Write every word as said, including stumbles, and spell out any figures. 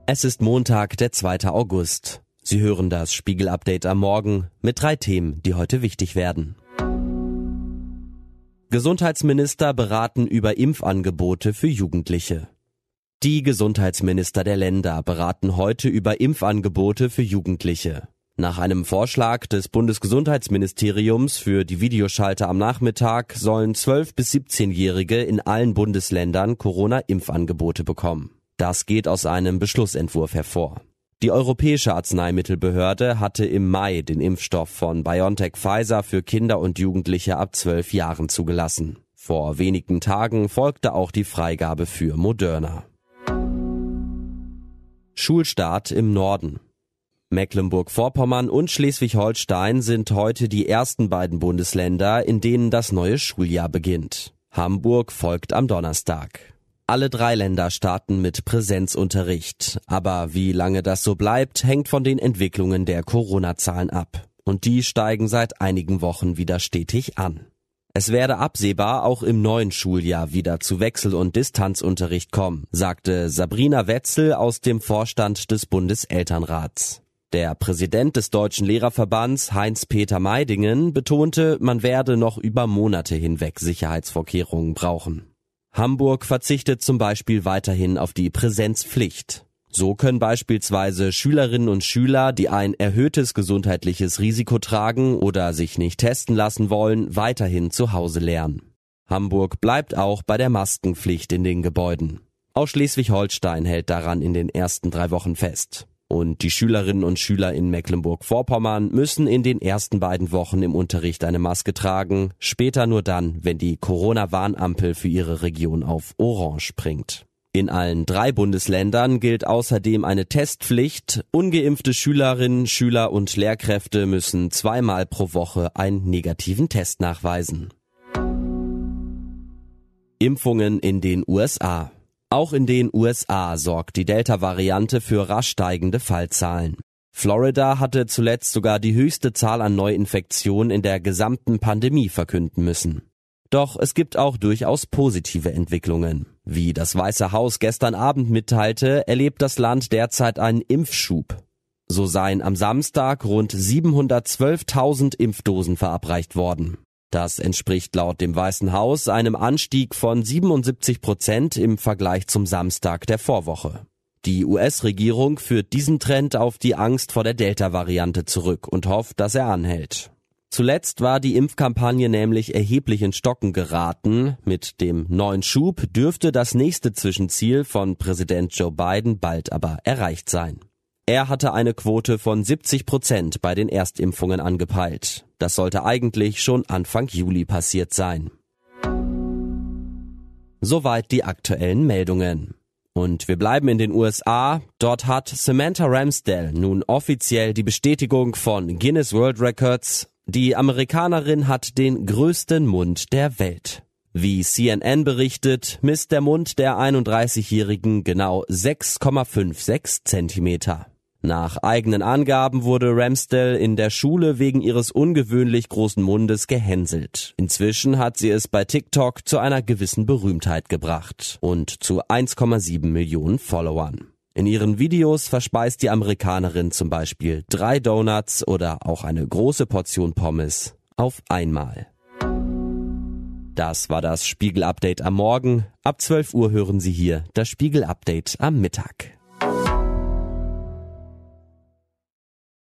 Es ist Montag, der zweite August. Sie hören das Spiegel-Update am Morgen mit drei Themen, die heute wichtig werden. Gesundheitsminister beraten über Impfangebote für Jugendliche. Die Gesundheitsminister der Länder beraten heute über Impfangebote für Jugendliche. Nach einem Vorschlag des Bundesgesundheitsministeriums für die Videoschalte am Nachmittag sollen zwölf- bis siebzehnjährige in allen Bundesländern Corona-Impfangebote bekommen. Das geht aus einem Beschlussentwurf hervor. Die Europäische Arzneimittelbehörde hatte im Mai den Impfstoff von BioNTech-Pfizer für Kinder und Jugendliche ab zwölf Jahren zugelassen. Vor wenigen Tagen folgte auch die Freigabe für Moderna. Schulstart im Norden. Mecklenburg-Vorpommern und Schleswig-Holstein sind heute die ersten beiden Bundesländer, in denen das neue Schuljahr beginnt. Hamburg folgt am Donnerstag. Alle drei Länder starten mit Präsenzunterricht. Aber wie lange das so bleibt, hängt von den Entwicklungen der Corona-Zahlen ab. Und die steigen seit einigen Wochen wieder stetig an. Es werde absehbar auch im neuen Schuljahr wieder zu Wechsel- und Distanzunterricht kommen, sagte Sabrina Wetzel aus dem Vorstand des Bundeselternrats. Der Präsident des Deutschen Lehrerverbands, Heinz-Peter Meidingen, betonte, man werde noch über Monate hinweg Sicherheitsvorkehrungen brauchen. Hamburg verzichtet zum Beispiel weiterhin auf die Präsenzpflicht. So können beispielsweise Schülerinnen und Schüler, die ein erhöhtes gesundheitliches Risiko tragen oder sich nicht testen lassen wollen, weiterhin zu Hause lernen. Hamburg bleibt auch bei der Maskenpflicht in den Gebäuden. Auch Schleswig-Holstein hält daran in den ersten drei Wochen fest. Und die Schülerinnen und Schüler in Mecklenburg-Vorpommern müssen in den ersten beiden Wochen im Unterricht eine Maske tragen, später nur dann, wenn die Corona-Warnampel für ihre Region auf Orange springt. In allen drei Bundesländern gilt außerdem eine Testpflicht. Ungeimpfte Schülerinnen, Schüler und Lehrkräfte müssen zweimal pro Woche einen negativen Test nachweisen. Impfungen in den U S A. Auch in den U S A sorgt die Delta-Variante für rasch steigende Fallzahlen. Florida hatte zuletzt sogar die höchste Zahl an Neuinfektionen in der gesamten Pandemie verkünden müssen. Doch es gibt auch durchaus positive Entwicklungen. Wie das Weiße Haus gestern Abend mitteilte, erlebt das Land derzeit einen Impfschub. So seien am Samstag rund siebenhundertzwölftausend Impfdosen verabreicht worden. Das entspricht laut dem Weißen Haus einem Anstieg von siebenundsiebzig Prozent im Vergleich zum Samstag der Vorwoche. Die U S-Regierung führt diesen Trend auf die Angst vor der Delta-Variante zurück und hofft, dass er anhält. Zuletzt war die Impfkampagne nämlich erheblich in Stocken geraten. Mit dem neuen Schub dürfte das nächste Zwischenziel von Präsident Joe Biden bald aber erreicht sein. Er hatte eine Quote von siebzig Prozent bei den Erstimpfungen angepeilt. Das sollte eigentlich schon Anfang Juli passiert sein. Soweit die aktuellen Meldungen. Und wir bleiben in den U S A. Dort hat Samantha Ramsdell nun offiziell die Bestätigung von Guinness World Records. Die Amerikanerin hat den größten Mund der Welt. Wie C N N berichtet, misst der Mund der einunddreißigjährigen genau sechs Komma sechsundfünfzig Zentimeter. Nach eigenen Angaben wurde Ramsdell in der Schule wegen ihres ungewöhnlich großen Mundes gehänselt. Inzwischen hat sie es bei TikTok zu einer gewissen Berühmtheit gebracht und zu eins Komma sieben Millionen Followern. In ihren Videos verspeist die Amerikanerin zum Beispiel drei Donuts oder auch eine große Portion Pommes auf einmal. Das war das Spiegel-Update am Morgen. Ab zwölf Uhr hören Sie hier das Spiegel-Update am Mittag.